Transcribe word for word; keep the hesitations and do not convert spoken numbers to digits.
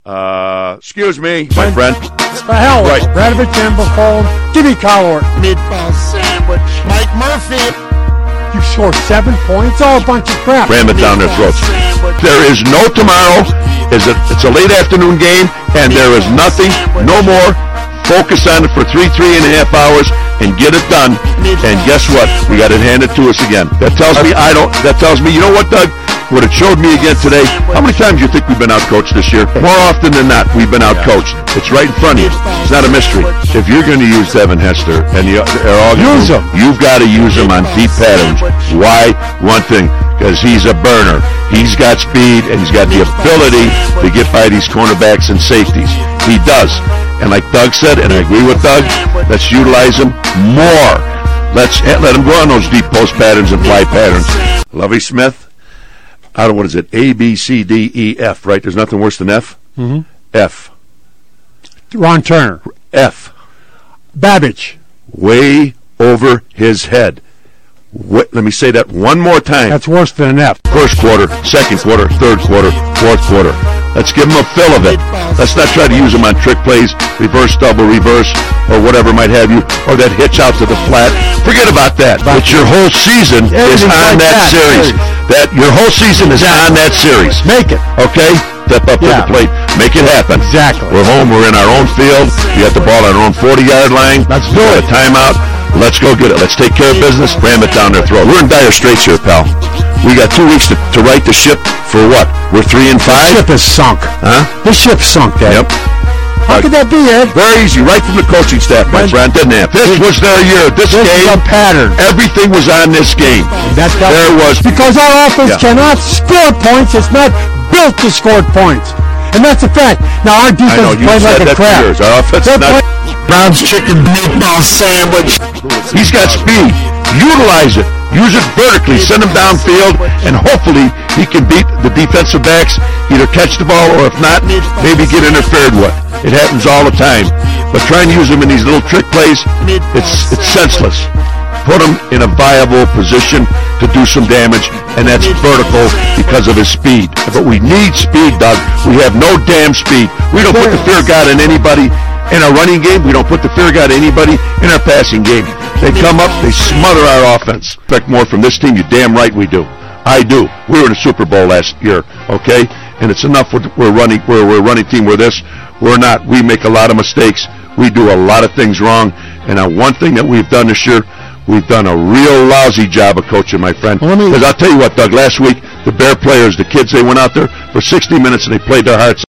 Uh, excuse me, my friend. The hell, Right. Radovich, Amberphone, Jimmy Collor. Meatball sandwich. Mike Murphy. You score seven points? All a bunch of crap. Ram it down their throats. There is no tomorrow. Is it? It's a late afternoon game, and there is nothing, no more. Focus on it for three, three and a half hours, and get it done. And guess what? We got it handed to us again. That tells me I don't. That tells me, you know what, Doug? What it showed me again today. How many times do you think we've been outcoached this year? More often than not, we've been outcoached. It's right in front of you. It's not a mystery. If you're going to use Devin Hester, and you, they're all Use him. You've got to use him on deep patterns. Why? One thing, because he's a burner. He's got speed, and he's got the ability to get by these cornerbacks and safeties. He does. And like Doug said, and I agree with Doug, let's utilize him more. Let's let him go on those deep post patterns and fly patterns. Lovie Smith, I don't know, what is it? A, B, C, D, E, F, right? There's nothing worse than F? Mm-hmm. F. Ron Turner. F. Babbage. Way over his head. Wait, let me say that one more time. That's worse than an F. First quarter, second quarter, third quarter, fourth quarter. Let's give him a fill of it. Let's not try to use him on trick plays, reverse, double, reverse, or whatever might have you, or that hitch out to the flat. Forget about that. But your whole season is on that series. That your whole season is on that series. Make it. Okay? Step up to Yeah. the plate. Make it happen. Exactly. We're home. We're in our own field. We got the ball on our own forty-yard line. Let's We do got it. a timeout. Let's go get it. Let's take care of business. Ram it down their throat. We're in dire straits here, pal. We got two weeks to, to right the ship for what? We're three and The five? ship is sunk. Huh? The ship's sunk, Dad. Yep. How could that be, Ed? Very easy, right from the coaching staff, my friend. Didn't it? This was their year. This, This is game, a pattern. everything was on this game. That's There was because our offense Yeah. cannot score points. It's not built to score points. And that's a fact. Now, our I know defense you played said like a that for crap. years. Our offense They're is not. play- Brown's chicken meatball sandwich. He's got speed. Utilize it. Use it vertically. Send him downfield, and hopefully he can beat the defensive backs, either catch the ball or if not, maybe get interfered with. It happens all the time. But try and use him in these little trick plays, it's it's senseless. Put him in a viable position to do some damage, and that's vertical because of his speed. But we need speed, Doug. We have no damn speed. We don't put the fear of God in anybody in our running game. We don't put the fear of God in anybody in our passing game. They come up, they smother our offense. Expect more from this team. You're damn right we do. I do. We were in the Super Bowl last year, okay? And it's enough with we're running we're we're a running team. We're this. We're not. We make a lot of mistakes. We do a lot of things wrong. And uh, one thing that we've done this year, we've done a real lousy job of coaching, my friend. Well, let me- Because I'll tell you what, Doug, last week, the Bear players, the kids, they went out there for sixty minutes and they played their hearts